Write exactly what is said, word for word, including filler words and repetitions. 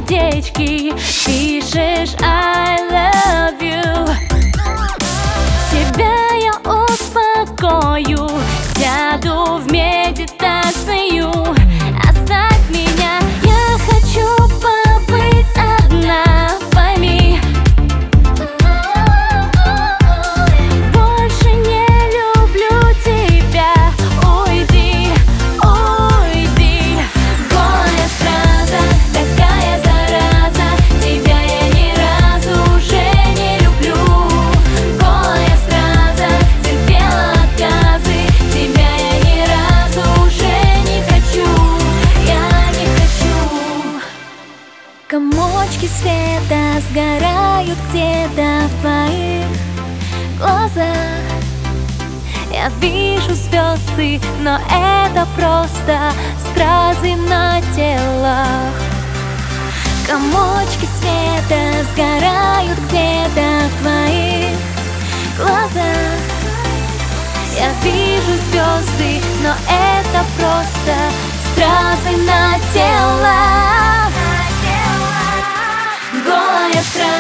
сердечки пишешь I love you. Себя я успокою, сяду в медитацию. Оставь меня, я хочу побыть одна, пойми. Больше не люблю тебя, уйди, уйди. Голая страза, такая зараза, тебя я ни разу уже не люблю. Голая страза, терпела отказы, тебя я ни разу уже не хочу, я не хочу. Комочки света сгорают где-то в твоих глазах. Я вижу звезды, но это просто стразы на телах. Комочки света сгорают где-то в твоих глазах. Я вижу звезды, но это просто стразы на телах. Голая страза.